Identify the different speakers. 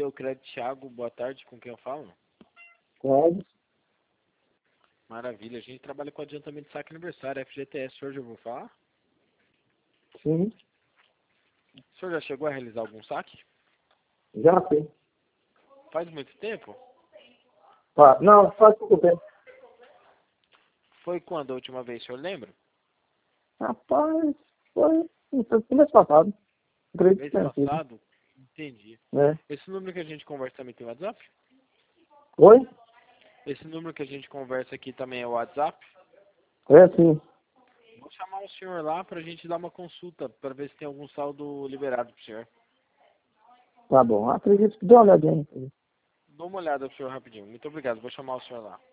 Speaker 1: Crédito Thiago, boa tarde, com quem eu falo?
Speaker 2: Pode?
Speaker 1: Maravilha, a gente trabalha com adiantamento de saque aniversário, FGTS, o senhor já ouviu falar?
Speaker 2: Sim.
Speaker 1: O senhor já chegou a realizar algum saque?
Speaker 2: Já sim.
Speaker 1: Faz muito tempo?
Speaker 2: Não, faz pouco tempo.
Speaker 1: Foi quando a última vez, o senhor lembra?
Speaker 2: Rapaz, foi no mês passado. Acredito
Speaker 1: Mês
Speaker 2: que tenha sido.
Speaker 1: passado? Entendi.
Speaker 2: É.
Speaker 1: Esse número que a gente conversa também tem WhatsApp?
Speaker 2: Oi?
Speaker 1: Esse número que a gente conversa aqui também é o WhatsApp?
Speaker 2: É sim.
Speaker 1: Vou chamar o senhor lá pra gente dar uma consulta, pra ver se tem algum saldo liberado pro senhor.
Speaker 2: Tá bom. Acredito que dê uma olhadinha aí.
Speaker 1: Dou uma olhada pro senhor rapidinho. Muito obrigado, vou chamar o senhor lá.